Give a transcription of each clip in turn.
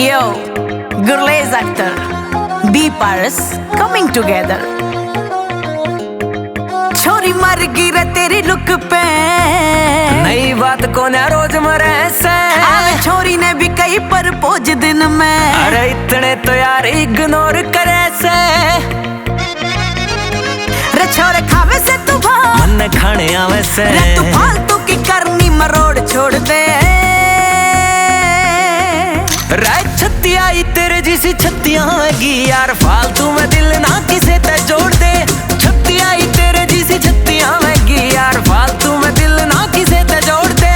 Yo, Gurlez Akhtar, B Paris, coming together. छोरी मर गई रे तेरी लुक पे, नई बात को ना रोज मरे से। छोरी ने भी कई प्रपोज दिन में, अरे इतने तो यार इग्नोर करे से। रे छोरे खावे से तू मन खाने आवे से। रे तू फालतू की करनी मरोड़ छोड़ दे। राय छत्ती आई तेरे जिसी छत्तियां होगी यार, फालतू में दिल ना किसे ते जोड़ दे। छत्ती आई तेरे जिसी छत्तियां होगी यार, फालतू में दिल ना किसे ते जोड़ दे।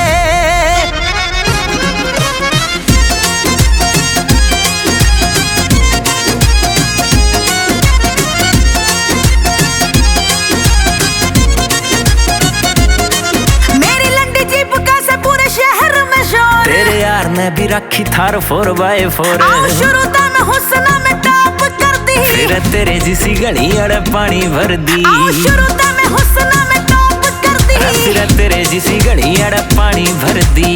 मेरी लंडी जीप कैसे पूरे शहर में शोर, तेरे यार ने भी रखी थार 4x4। शुरू तो मैं हुस्ना में टॉप कर दी, फिर तेरे जिसी घड़ी अड़ पानी भर दी। शुरू तो मैं हुस्ना में टॉप कर दी, फिर तेरे जिसी घड़ी अड़ पानी भर दी।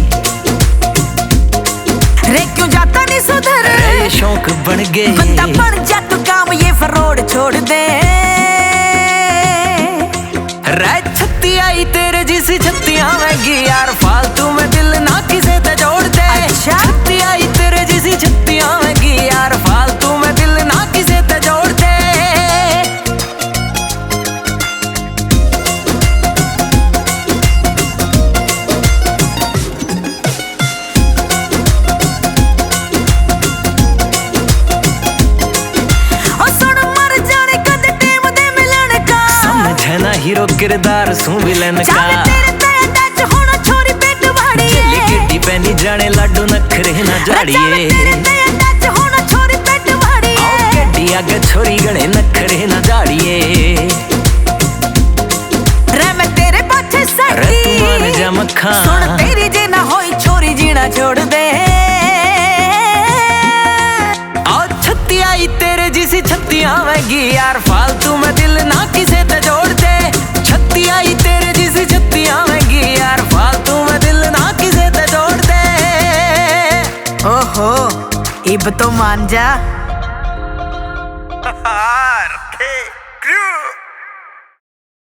रे क्यों जाता नहीं सुधर, ये शौक बन गए बंदा बन जा तू काम ये फरोड़ छोड़ दे। राय छत्ती आई तेरे जिसी छत्तियां होगी यार, फालतू में दिल ना किसे ते जोड़ दे। छत्ती आई तेरे जिसी छत्तियां होगी यार, फालतू में दिल ना किसे ते जोड़ दे। ओ सुन मर जाने कद टेम दे मिलन का, समझे ना हीरो किरदार सू विलन का। चल तेरे ते टच होना छोरी पेट वाड़ी, चली गिड्डी पैनी जाने लाडू नखरे ना जाड़िए। तेरे ते टच होना छोरी पेट वाड़ी, गड्डी आगे छोरी गणे नखरे ना जाड़िए। रे मैं तेरे पाछे रे तू मान जा मक्खा, सुन तेरी जे ना होई छोरी जीना छोड़ दे। छत्ती आई तेरे जिसी छत्तियां होगी यार, फालतू में दिल ना किसे ते जोड़ दे। छत्ती आई तेरे जिसी छत्तियां होगी यार, फालतू में दिल ना किसे ते जोड़ दे। ओहो इब तो मान जा।